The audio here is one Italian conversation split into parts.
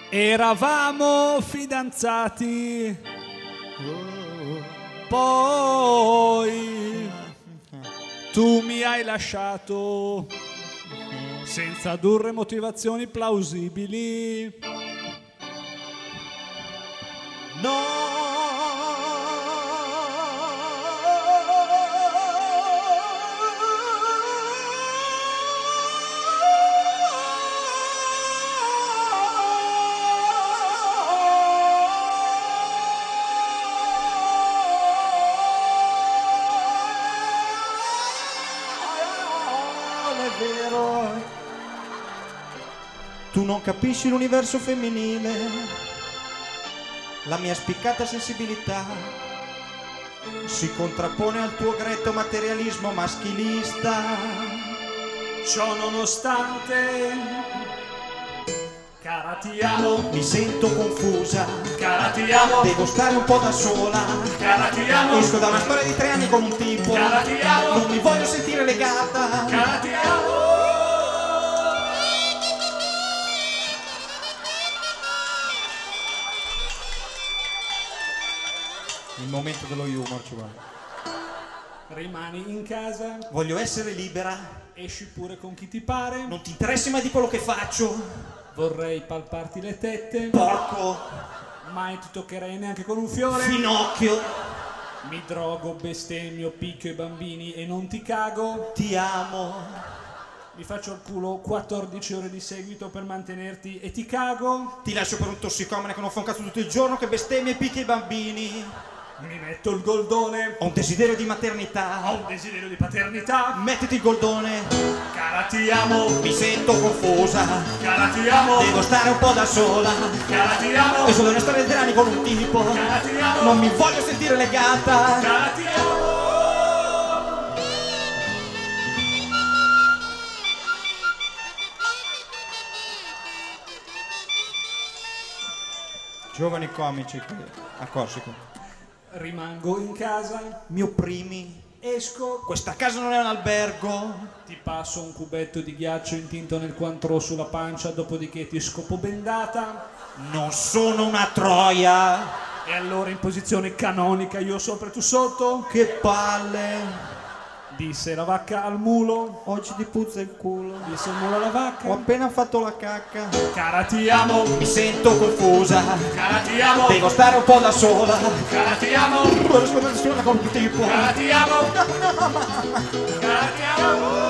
Eravamo fidanzati, poi tu mi hai lasciato senza addurre motivazioni plausibili. No. Tu non capisci l'universo femminile, la mia spiccata sensibilità si contrappone al tuo gretto materialismo maschilista. Ciò nonostante, cara ti amo, mi sento confusa, cara ti amo, devo stare un po' da sola, cara ti amo, esco da una storia di 3 anni con un tipo, cara ti amo, non mi voglio sentire legata, cara ti amo. Il momento dello humor ci vuole. Rimani in casa, Voglio essere libera, esci pure con chi ti pare, non ti interessi mai di quello che faccio, vorrei palparti le tette, porco, mai ti toccherei neanche con un fiore, finocchio, mi drogo, bestemmio, picchio i bambini e non ti cago, ti amo, mi faccio il culo 14 ore di seguito per mantenerti e ti cago, ti lascio per un tossicomane che non fa un cazzo tutto il giorno, che bestemmia e picchia i bambini, mi metto il goldone, ho un desiderio di ho maternità, un desiderio di paternità, mettiti il goldone, cara ti amo, mi sento confusa, cara ti amo, devo stare un po' da sola, cara ti amo, esco da una storia di 3 anni con un tipo, cara ti amo, non mi voglio sentire legata, cara ti amo. giovani comici qui a Corsica, Rimango in casa, mi opprimi, esco, questa casa non è un albergo, ti passo un cubetto di ghiaccio intinto nel Cointreau sulla pancia, dopodiché ti scopo bendata non sono una troia, e allora in posizione canonica io sopra e tu sotto, che palle, disse la vacca al mulo, oggi ti puzza il culo, disse il mulo alla ho vacca, appena fatto la cacca, cara ti amo, mi sento confusa, cara ti amo, devo stare un po' da sola, cara ti amo, non riesco a nessuno con un tipo, cara ti amo, cara ti amo.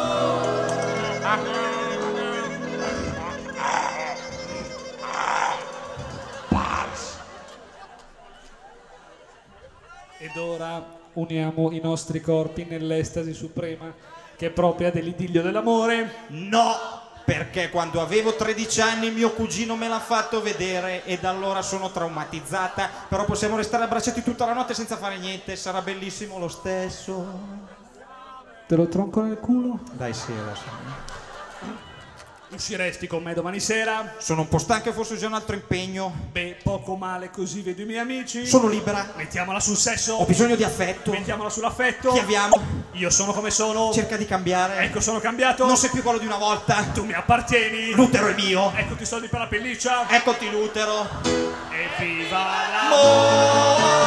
Ed ora uniamo i nostri corpi nell'estasi suprema che è propria dell'idillio dell'amore. no, perché quando avevo 13 anni mio cugino me l'ha fatto vedere e da allora sono traumatizzata, però possiamo restare abbracciati tutta la notte senza fare niente, sarà bellissimo lo stesso. Te lo tronco nel culo? Dai sì, adesso. Usciresti con me domani sera? Sono un po' stanco e forse ho già un altro impegno. Beh, poco male, così vedo i miei amici. Sono libera, Mettiamola sul sesso. ho bisogno di affetto. Mettiamola sull'affetto. Chi abbiamo? Io sono come sono. Cerca di cambiare. Ecco, sono cambiato. Non sei più quello di una volta. Tu mi appartieni. L'utero è mio. Eccoti i soldi per la pelliccia. Eccoti l'utero. Evviva l'amore.